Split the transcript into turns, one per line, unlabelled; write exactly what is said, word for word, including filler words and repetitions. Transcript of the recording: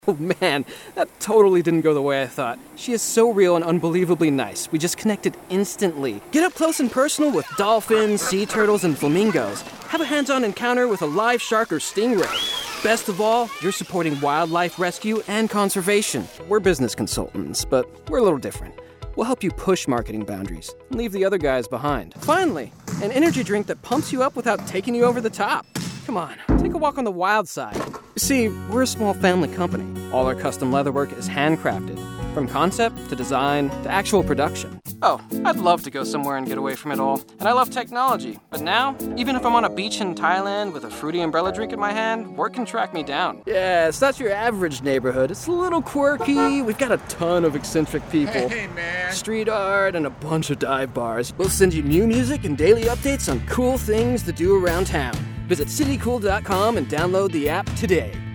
Oh man, that totally didn't go the way I thought. She is so real and unbelievably nice. We just connected instantly. Get up close and personal with dolphins, sea turtles, and flamingos. Have a hands-on encounter with a live shark or stingray. Best of all, you're supporting wildlife rescue and conservation. We're business consultants, but we're a little different. We'll help you push marketing boundaries and leave the other guys behind. Finally, an energy drink that pumps you up without taking you over the top. Come on, take a walk on the wild side. You see, we're a small family company. All our custom leatherwork is handcrafted, from concept to design to actual production. Oh, I'd love to go somewhere and get away from it all. And I love technology. But now, even if I'm on a beach in Thailand with a fruity umbrella drink in my hand, work can track me down. Yeah, it's not your average neighborhood. It's a little quirky. We've got a ton of eccentric people.
Hey, man.
Street art and a bunch of dive bars. We'll send you new music and daily updates on cool things to do around town. Visit city cool dot com and download the app today.